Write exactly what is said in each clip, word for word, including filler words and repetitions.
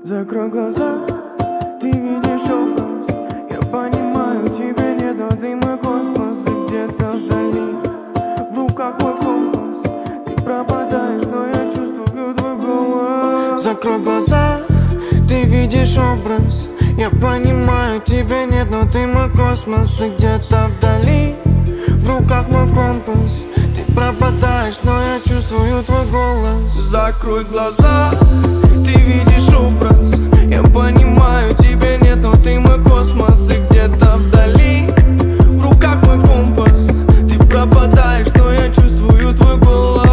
Закрой глаза, ты видишь образ. Я понимаю, тебе нет, но ты мой космос. И где-то вдали, в руках мой компас. Ты пропадаешь, но я чувствую твой голос. Закрой глаза, ты видишь образ. Я понимаю, тебя нет, но ты мой космос. И где-то вдали, в руках мой компас. Ты пропадаешь, но я чувствую твой голос. Закрой глаза, ты видишь образ. Я понимаю, тебя нет, но ты мой космос. И где-то вдали, в руках мой компас. Ты пропадаешь, но я чувствую твой голос.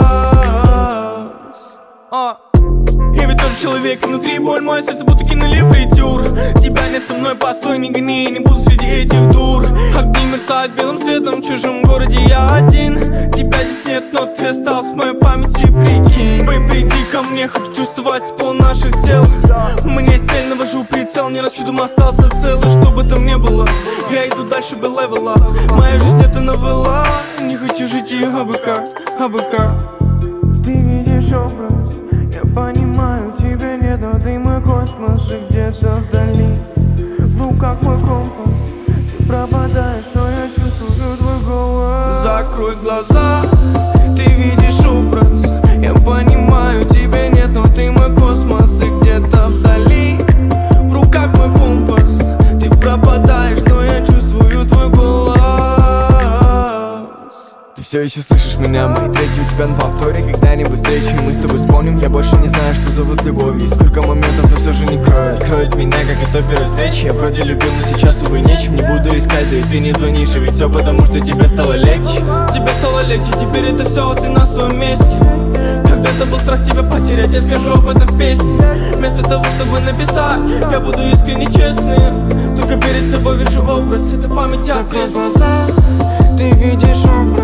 а. Я ведь тоже человек, внутри боль, мое сердце будто кинули фритюр. Тебя нет со мной, постой, не гони, не буду среди этих дур. Огни мерцают белым светом, в чужом городе я один. Тебя здесь нет, но ты остался в моей памяти, прикинь. Бэй, приди ко мне, хочу чувствовать пол наших тел. У меня есть цель, навожу прицел, не раз чудом остался целый. Что бы там ни было, я иду дальше без левела. Моя жизнь это новелла, не хочу жить ее абы как, абы как. Ты видишь образ, я понимаю, тебя нет, но ты мой космос. И где-то вдали, в руках мой компас. Ты пропадаешь, но я чувствую твой голос. Закрой глаза, ты видишь образ. Я понимаю, тебя нет, но ты мой космос. И где-то вдали, в руках мой компас. Ты пропадаешь, но я чувствую твой голос. Ты все еще слышишь меня, мои треки у тебя на повторе. Когда-нибудь встречи, мы с тобой вспомним. Я больше не знаю, что зовут любовью. И сколько моментов, но все же не кроет. Кроет меня, как и той первой встречи. Я вроде любил, но сейчас, увы, нечем. Не буду искать, да и ты не звонишь. И ведь все потому, что тебе стало легче. Тебе стало легче, теперь это все, а ты на своем месте. Когда-то был страх тебя потерять, я скажу об этом в песне. Вместо того, чтобы написать, я буду искренне честным. Только перед собой вижу образ, это память о. Закрой глаза, ты видишь образ.